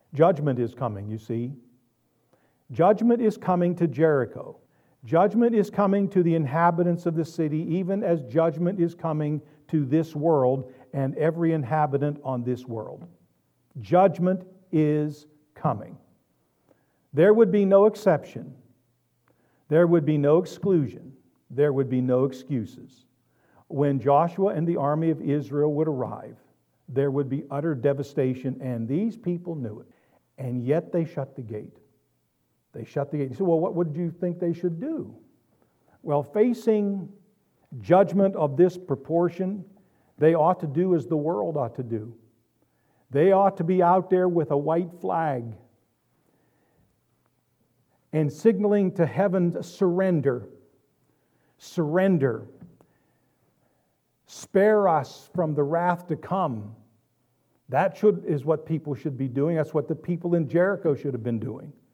Judgment is coming, you see. Judgment is coming to Jericho. Judgment is coming to the inhabitants of the city, even as judgment is coming to this world and every inhabitant on this world. Judgment is coming. There would be no exception. There would be no exclusion. There would be no excuses. When Joshua and the army of Israel would arrive, there would be utter devastation, and these people knew it. And yet they shut the gate. They shut the gate. You say, well, what would you think they should do? Well, facing judgment of this proportion, they ought to do as the world ought to do. They ought to be out there with a white flag and signaling to heaven, surrender. Surrender. Spare us from the wrath to come. That is what people should be doing. That's what the people in Jericho should have been doing.